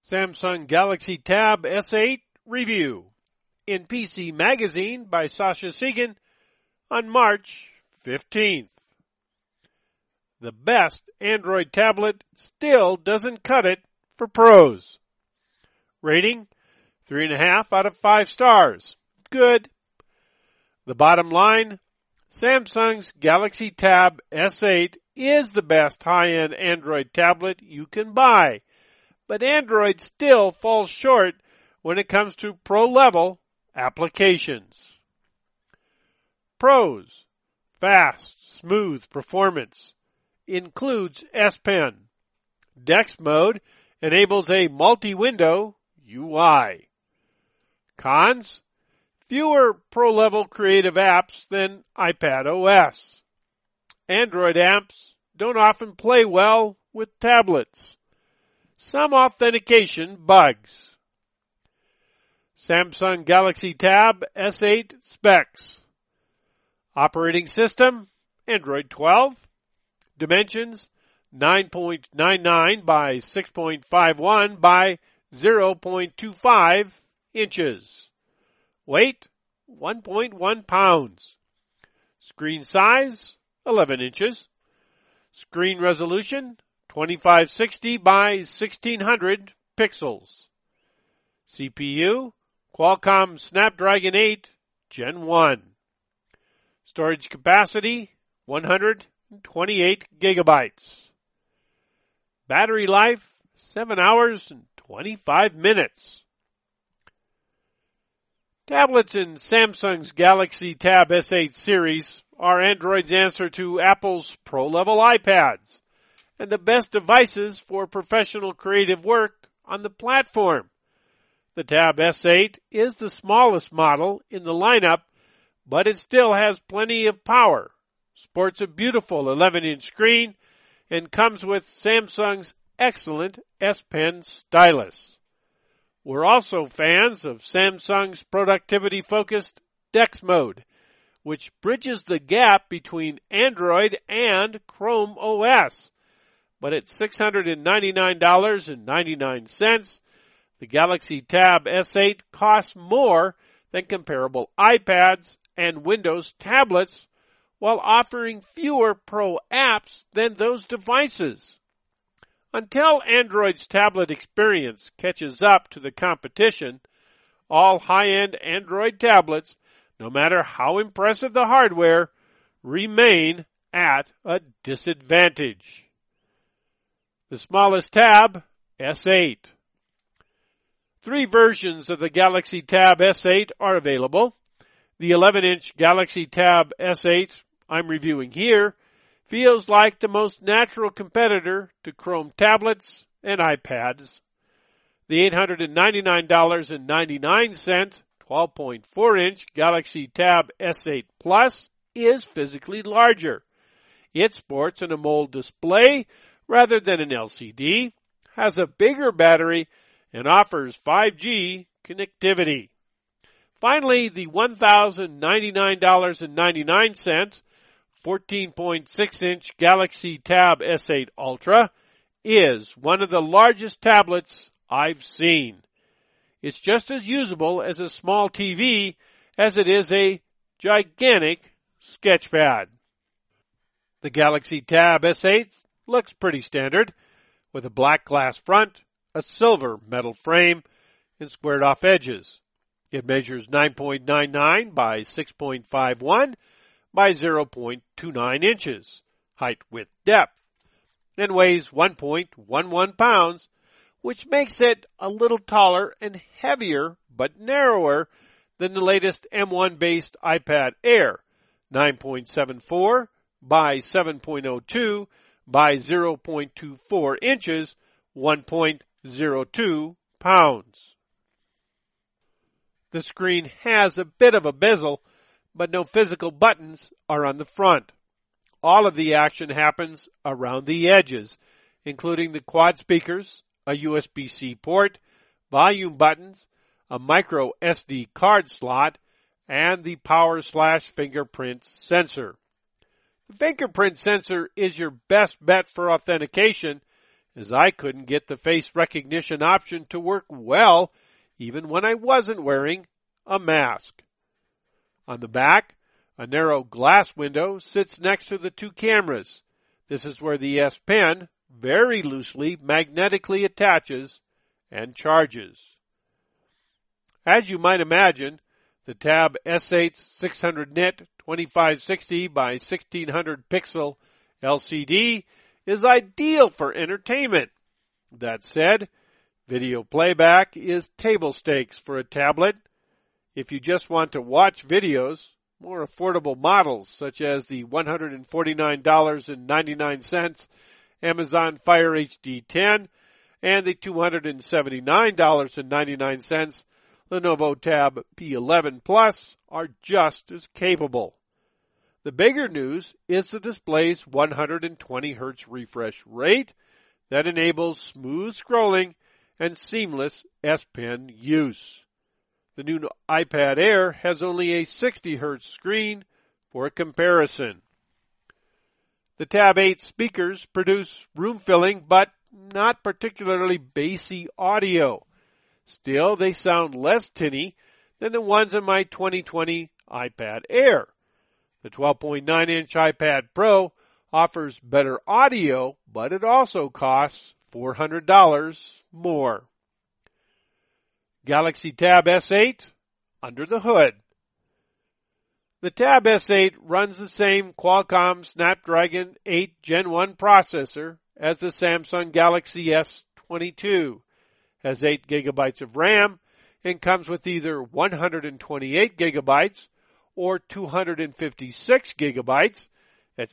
Samsung Galaxy Tab S8 Review in PC Magazine by Sasha Segan on March 15th. The best Android tablet still doesn't cut it for pros. Rating 3.5 out of 5 stars. Good. The bottom line, Samsung's Galaxy Tab S8 is the best high-end Android tablet you can buy. But Android still falls short when it comes to pro-level applications. Pros: fast, smooth performance. Includes S Pen. Dex mode enables a multi-window UI. Cons: fewer pro-level creative apps than iPad OS. Android apps don't often play well with tablets. Some authentication bugs. Samsung Galaxy Tab S8 specs. Operating system, Android 12. Dimensions, 9.99 by 6.51 by 0.25 inches. Weight, 1.1 pounds. Screen size, 11 inches. Screen resolution, 2560 by 1600 pixels. CPU, Qualcomm Snapdragon 8 Gen 1. Storage capacity, 128 gigabytes. Battery life, 7 hours and 25 minutes. Tablets in Samsung's Galaxy Tab S8 series are Android's answer to Apple's pro-level iPads and the best devices for professional creative work on the platform. The Tab S8 is the smallest model in the lineup, but it still has plenty of power, sports a beautiful 11-inch screen, and comes with Samsung's excellent S Pen stylus. We're also fans of Samsung's productivity-focused Dex mode, which bridges the gap between Android and Chrome OS. But at $699.99, the Galaxy Tab S8 costs more than comparable iPads and Windows tablets, while offering fewer pro apps than those devices. Until Android's tablet experience catches up to the competition, all high-end Android tablets, no matter how impressive the hardware, remain at a disadvantage. The smallest tab, S8. 3 versions of the Galaxy Tab S8 are available. The 11-inch Galaxy Tab S8 I'm reviewing here feels like the most natural competitor to Chrome tablets and iPads. The $899.99 12.4-inch Galaxy Tab S8 Plus is physically larger. It sports an AMOLED display rather than an LCD, has a bigger battery, and offers 5G connectivity. Finally, the $1,099.99 14.6-inch Galaxy Tab S8 Ultra is one of the largest tablets I've seen. It's just as usable as a small TV as it is a gigantic sketchpad. The Galaxy Tab S8 looks pretty standard, with a black glass front, a silver metal frame, and squared off edges. It measures 9.99 by 6.51 by 0.29 inches, height, width, depth, and weighs 1.11 pounds, which makes it a little taller and heavier but narrower than the latest M1-based iPad Air, 9.74 by 7.02 by 0.24 inches, 1.02 pounds. The screen has a bit of a bezel, but no physical buttons are on the front. All of the action happens around the edges, including the quad speakers, a USB-C port, volume buttons, a micro SD card slot, and the power/fingerprint sensor. The fingerprint sensor is your best bet for authentication, as I couldn't get the face recognition option to work well even when I wasn't wearing a mask. On the back, a narrow glass window sits next to the two cameras. This is where the S Pen very loosely magnetically attaches and charges. As you might imagine, the Tab S8's 600 nit 2560 by 1600 pixel LCD is ideal for entertainment. That said, video playback is table stakes for a tablet. If you just want to watch videos, more affordable models such as the $149.99 Amazon Fire HD 10 and the $279.99 Lenovo Tab P11 Plus are just as capable. The bigger news is the display's 120 Hz refresh rate that enables smooth scrolling and seamless S Pen use. The new iPad Air has only a 60 Hz screen for comparison. The Tab 8 speakers produce room-filling but not particularly bassy audio. Still, they sound less tinny than the ones in my 2020 iPad Air. The 12.9-inch iPad Pro offers better audio, but it also costs $400 more. Galaxy Tab S8 under the hood. The Tab S8 runs the same Qualcomm Snapdragon 8 Gen 1 processor as the Samsung Galaxy S22, has 8 gigabytes of RAM, and comes with either 128 gigabytes or 256 gigabytes at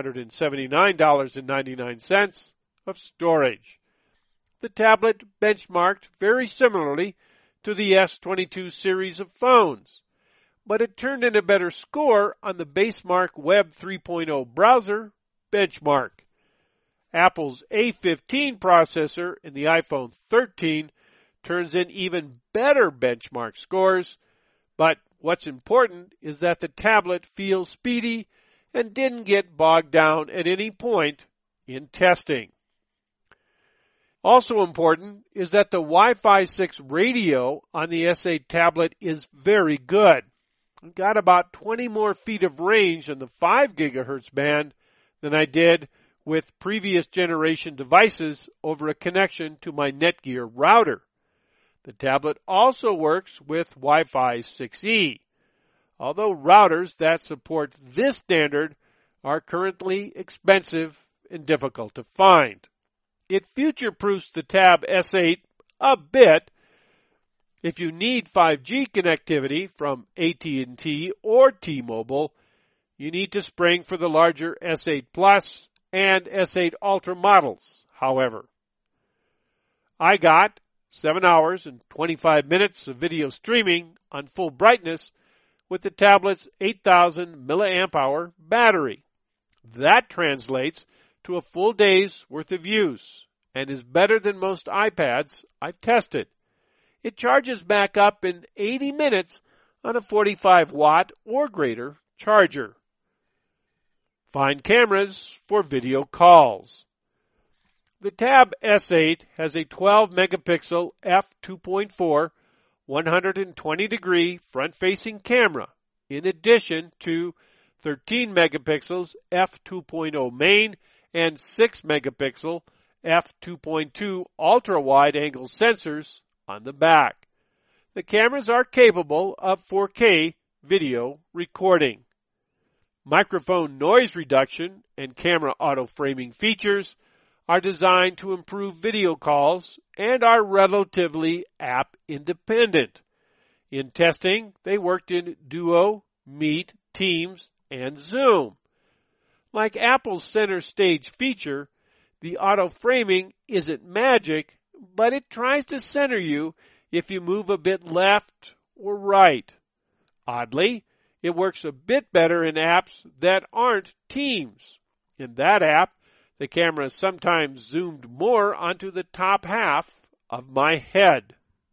$779.99 of storage. The tablet benchmarked very similarly to the S22 series of phones, but it turned in a better score on the Basemark Web 3.0 browser benchmark. Apple's A15 processor in the iPhone 13 turns in even better benchmark scores, but what's important is that the tablet feels speedy and didn't get bogged down at any point in testing. Also important is that the Wi-Fi 6 radio on the S8 tablet is very good. I've got about 20 more feet of range in the 5 gigahertz band than I did with previous generation devices over a connection to my Netgear router. The tablet also works with Wi-Fi 6E, although routers that support this standard are currently expensive and difficult to find. It future-proofs the Tab S8 a bit. If you need 5G connectivity from AT&T or T-Mobile, you need to spring for the larger S8 Plus and S8 Ultra models, however. I got 7 hours and 25 minutes of video streaming on full brightness with the tablet's 8,000 milliamp hour battery. That translates to a full day's worth of use and is better than most iPads I've tested. It charges back up in 80 minutes on a 45-watt or greater charger. Find cameras for video calls. The Tab S8 has a 12-megapixel f2.4 120-degree front-facing camera, in addition to 13 megapixels f2.0 main and 6 megapixel f2.2 ultra-wide-angle sensors on the back. The cameras are capable of 4K video recording. Microphone noise reduction and camera auto-framing features are designed to improve video calls and are relatively app-independent. In testing, they worked in Duo, Meet, Teams, and Zoom. Like Apple's center stage feature, the auto-framing isn't magic, but it tries to center you if you move a bit left or right. Oddly, it works a bit better in apps that aren't Teams. In that app, the camera sometimes zoomed more onto the top half of my head.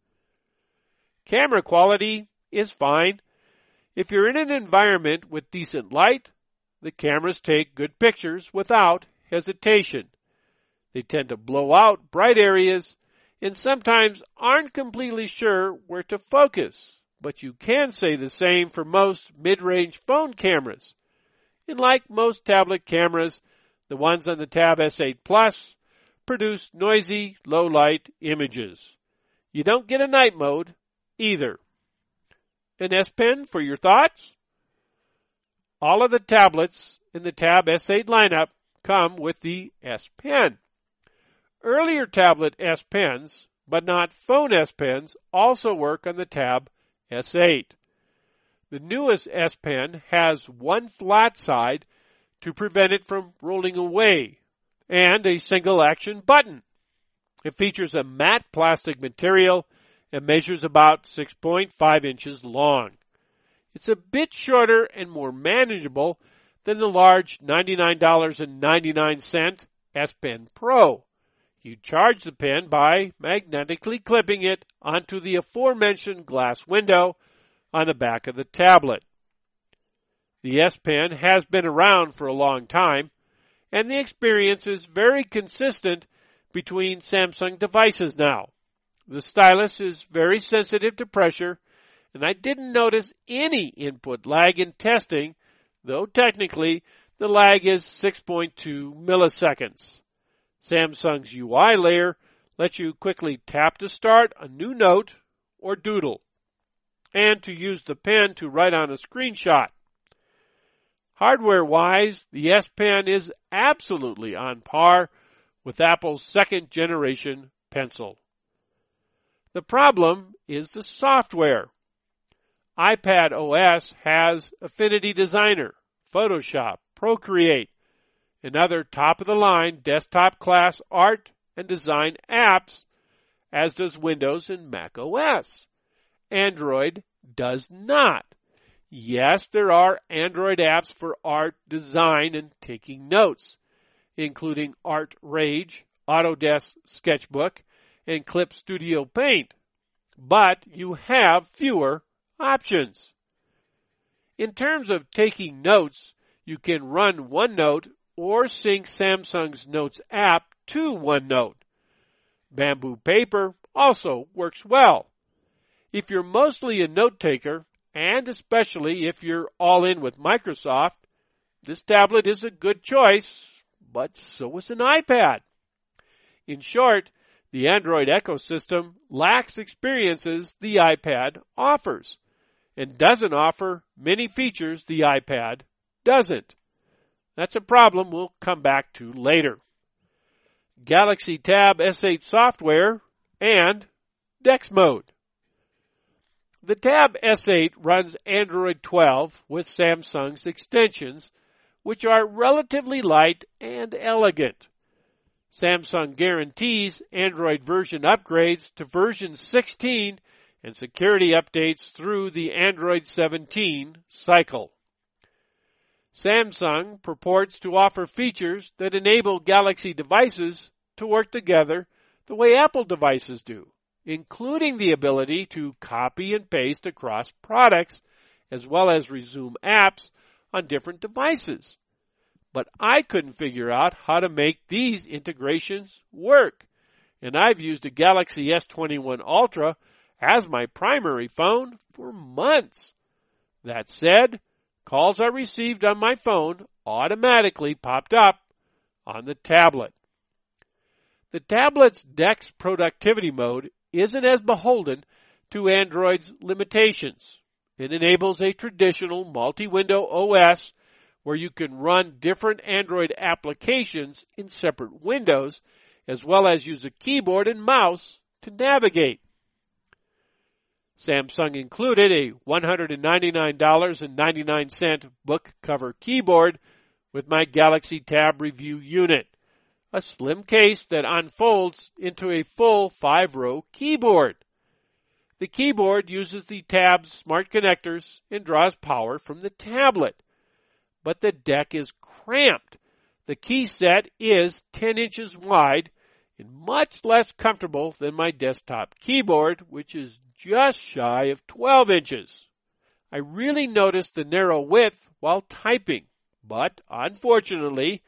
Camera quality is fine. If you're in an environment with decent light, the cameras take good pictures without hesitation. They tend to blow out bright areas and sometimes aren't completely sure where to focus. But you can say the same for most mid-range phone cameras. And like most tablet cameras, the ones on the Tab S8 Plus produce noisy, low-light images. You don't get a night mode either. An S Pen for your thoughts? All of the tablets in the Tab S8 lineup come with the S Pen. Earlier tablet S Pens, but not phone S Pens, also work on the Tab S8. The newest S Pen has one flat side to prevent it from rolling away, and a single action button. It features a matte plastic material and measures about 6.5 inches long. It's a bit shorter and more manageable than the large $99.99 S Pen Pro. You charge the pen by magnetically clipping it onto the aforementioned glass window on the back of the tablet. The S Pen has been around for a long time, and the experience is very consistent between Samsung devices now. The stylus is very sensitive to pressure, and I didn't notice any input lag in testing, though technically the lag is 6.2 milliseconds. Samsung's UI layer lets you quickly tap to start a new note or doodle, and to use the pen to write on a screenshot. Hardware-wise, the S Pen is absolutely on par with Apple's second-generation Pencil. The problem is the software. iPad OS has Affinity Designer, Photoshop, Procreate, and other top-of-the-line desktop-class art and design apps, as does Windows and Mac OS. Android does not. Yes, there are Android apps for art, design, and taking notes, including Art Rage, Autodesk Sketchbook, and Clip Studio Paint, but you have fewer options. In terms of taking notes, you can run OneNote or sync Samsung's Notes app to OneNote. Bamboo Paper also works well. If you're mostly a note taker, and especially if you're all in with Microsoft, this tablet is a good choice, but so is an iPad. In short, the Android ecosystem lacks experiences the iPad offers, and doesn't offer many features the iPad doesn't. That's a problem we'll come back to later. Galaxy Tab S8 software and DeX mode. The Tab S8 runs Android 12 with Samsung's extensions, which are relatively light and elegant. Samsung guarantees Android version upgrades to version 16 and security updates through the Android 17 cycle. Samsung purports to offer features that enable Galaxy devices to work together the way Apple devices do, including the ability to copy and paste across products, as well as resume apps on different devices. But I couldn't figure out how to make these integrations work, and I've used a Galaxy S21 Ultra as my primary phone for months. That said, calls I received on my phone automatically popped up on the tablet. The tablet's DeX productivity mode isn't as beholden to Android's limitations. It enables a traditional multi-window OS where you can run different Android applications in separate windows, as well as use a keyboard and mouse to navigate. Samsung included a $199.99 book cover keyboard with my Galaxy Tab review unit, a slim case that unfolds into a full 5-row keyboard. The keyboard uses the Tab's smart connectors and draws power from the tablet, but the deck is cramped. The key set is 10 inches wide and much less comfortable than my desktop keyboard, which is just shy of 12 inches. I really noticed the narrow width while typing, but unfortunately,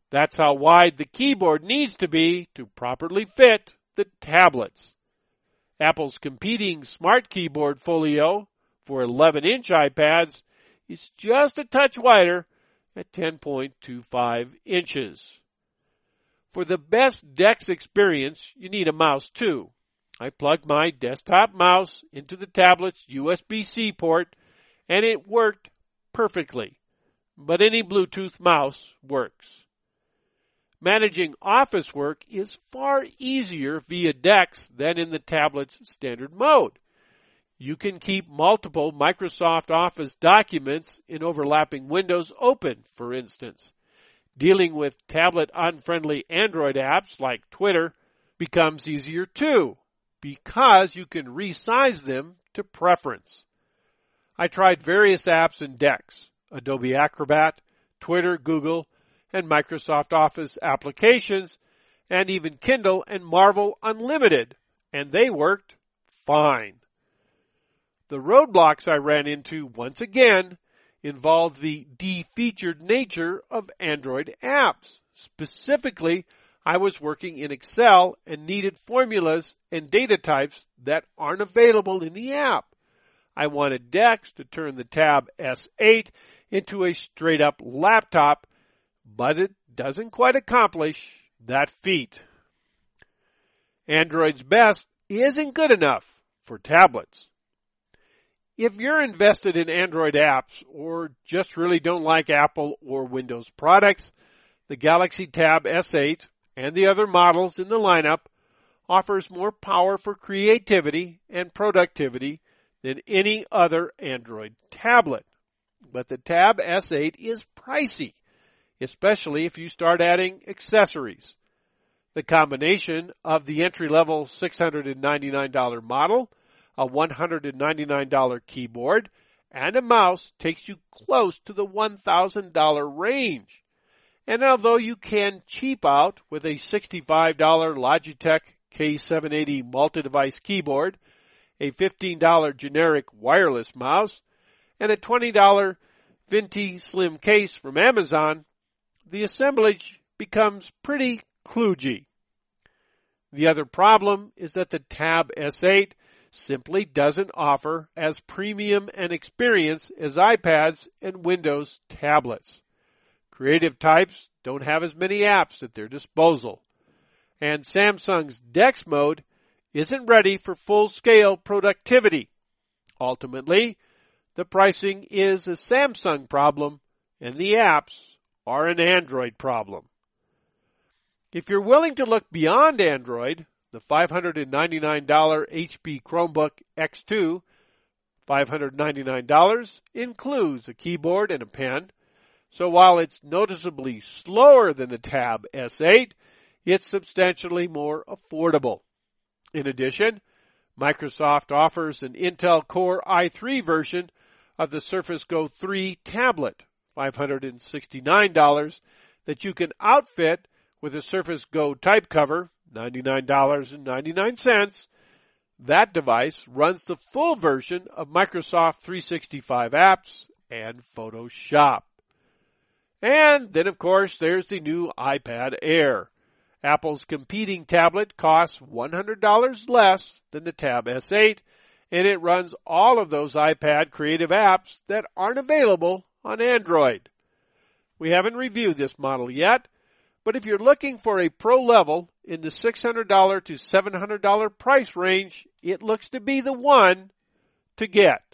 That's how wide the keyboard needs to be to properly fit the tablets. Apple's competing Smart Keyboard Folio for 11-inch iPads is just a touch wider at 10.25 inches. For the best DeX experience, you need a mouse too. I plugged my desktop mouse into the tablet's USB-C port, and it worked perfectly. But any Bluetooth mouse works. Managing office work is far easier via DeX than in the tablet's standard mode. You can keep multiple Microsoft Office documents in overlapping windows open, for instance. Dealing with tablet-unfriendly Android apps like Twitter becomes easier too, because you can resize them to preference. I tried various apps in DeX, Adobe Acrobat, Twitter, Google, and Microsoft Office applications, and even Kindle and Marvel Unlimited, and they worked fine. The roadblocks I ran into, once again, involved the de-featured nature of Android apps. Specifically, I was working in Excel and needed formulas and data types that aren't available in the app. I wanted DeX to turn the Tab S8 into a straight-up laptop, but it doesn't quite accomplish that feat. Android's best isn't good enough for tablets. If you're invested in Android apps or just really don't like Apple or Windows products, the Galaxy Tab S8 and the other models in the lineup offers more power for creativity and productivity than any other Android tablet. But the Tab S8 is pricey, especially if you start adding accessories. The combination of the entry-level $699 model, a $199 keyboard, and a mouse takes you close to the $1,000 range. And although you can cheap out with a $65 Logitech K780 multi-device keyboard, a $15 generic wireless mouse, and a $20 Venti Slim case from Amazon, the assemblage becomes pretty kludgy. The other problem is that the Tab S8 simply doesn't offer as premium an experience as iPads and Windows tablets. Creative types don't have as many apps at their disposal. And Samsung's DeX mode isn't ready for full-scale productivity. Ultimately, the pricing is a Samsung problem, and the apps are an Android problem. If you're willing to look beyond Android, the $599 HP Chromebook X2, $599, includes a keyboard and a pen. So while it's noticeably slower than the Tab S8, it's substantially more affordable. In addition, Microsoft offers an Intel Core i3 version of the Surface Go 3 tablet, $569, that you can outfit with a Surface Go type cover, $99.99. That device runs the full version of Microsoft 365 apps and Photoshop. And then, of course, there's the new iPad Air. Apple's competing tablet costs $100 less than the Tab S8, and it runs all of those iPad creative apps that aren't available on Android. We haven't reviewed this model yet, but if you're looking for a pro level in the $600 to $700 price range, it looks to be the one to get.